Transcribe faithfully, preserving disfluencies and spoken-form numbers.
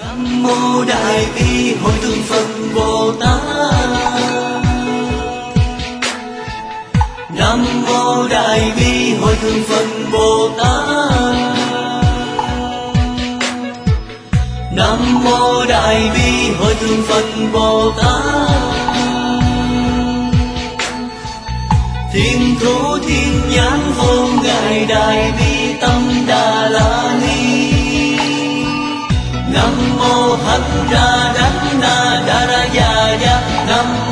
Nam mô Đại Bi Hội Thượng Phật Bồ Tát. Nam mô Đại Bi Hội Thượng Phật Bồ Tát. Nam mô Đại Bi Hội Thượng Phật Bồ Tát. Thiên thủ thiên nhãn vô ngại Đại Bi Tâm Đà La Ni. Nam mô Hắc Ra Đắc Na Đa Ra Già Ya. Nam